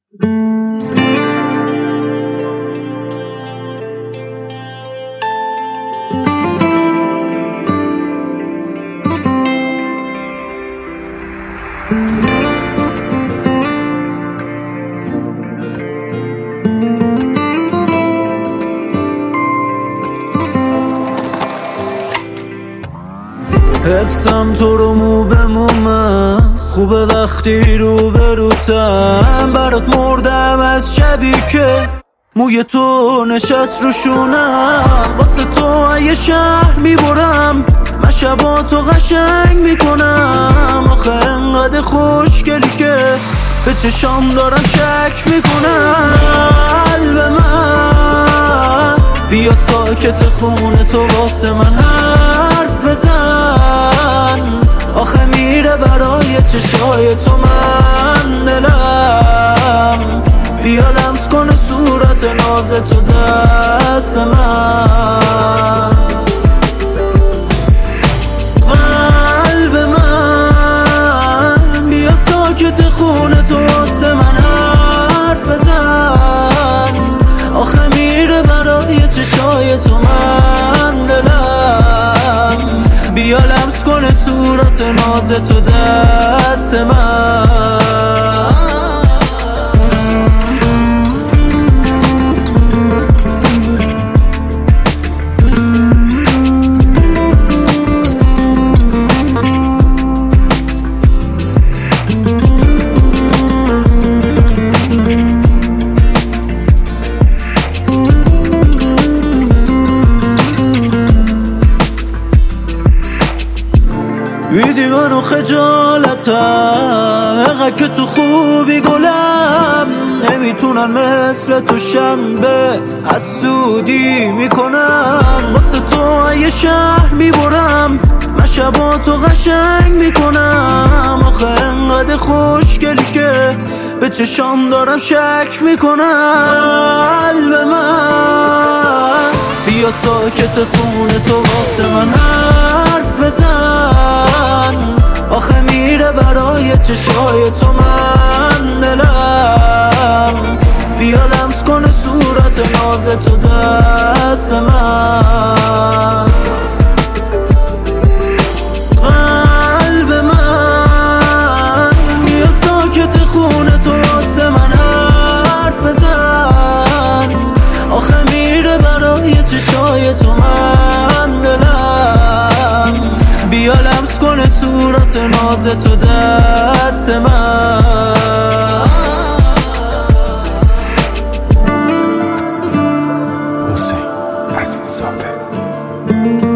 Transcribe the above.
حفظم تو رو مو به من خوبه وقتی رو به روتم برات مردم از شبی که موی تو نشست رو شونم واسه تو یه شهر میبرم من شبا تو قشنگ میکنم آخه انقدر خوشگلی که به چشام دارم شک میکنم قلب من بیا ساکت خونه تو واسه من حرف بزن آخه میره برای چشای تو من دلم بیا لمس کن صورت ناز تو دست من قلب من بیا ساکت خونه تو واسه من حرف بزن آخه میره برای چشای تو من دلم بیا لمس کن صورت ناز تو دست من بیدی منو خجالتم اقا که تو خوبی گلم نمیتونن مثل تو شنبه حسودی میکنم واسه تو یه شهر میبرم من شبا تو قشنگ میکنم آخه انقدر خوشگلی که به چشام دارم شک میکنم قلب من بیا ساکت خونه تو واسه من حرف بزن آخه میره برای چشای تو من دلم بیا لمس کن صورت ناز تو دست من قلب من بیا ساکت خونه تو واسه من حرف بزن آخه میره برای چشای تو من دلم بیا لمس کن صورت ناز تو دست من حسین عزیزاده